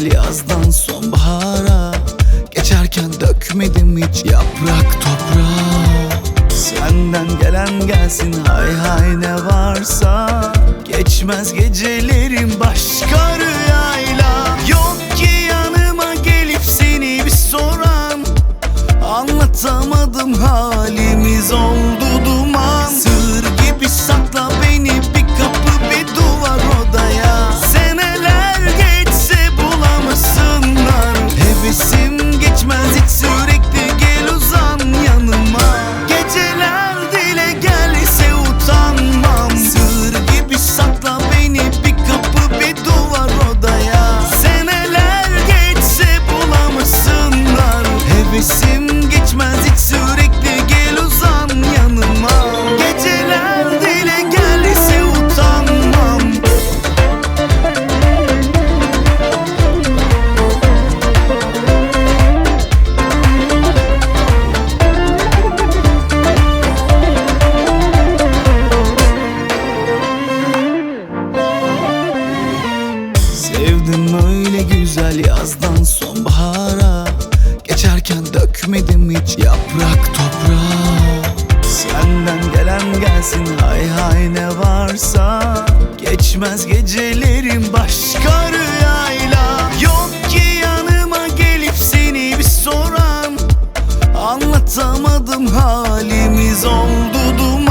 güzel yazdan sonbahara. Geçerken dökmedim hiç yaprak toprağa. Senden gelen gelsin hay hay ne varsa. Geçmez gecelerim başka rüyayla. Yok ki yanıma gelip seni bir soran. Anlatamadım halimiz oldu duman. Sır gibi sakla beni bir kapı bir duvar odaya. Seneler geçse bulamasınlar. Hevesim geçmez hiç sürekli gel uzan yanıma. Geceler dile gelse utanmam. Sır gibi sakla beni bir kapı bir duvar odaya. Seneler geçse bulamasınlar. Hevesim geçmez hiç sürekli gel uzan yanıma. Geceler dile gelse utanmam. Sevdim öyle güzel yazdan sonbahara. Geçerken dökmedim hiç yaprak toprağa. Senden gelen gelsin hay hay ne varsa. Geçmez gecelerim başka rüyayla. Yok ki yanıma gelip seni bir soran. Anlatamadım halimiz oldu duman.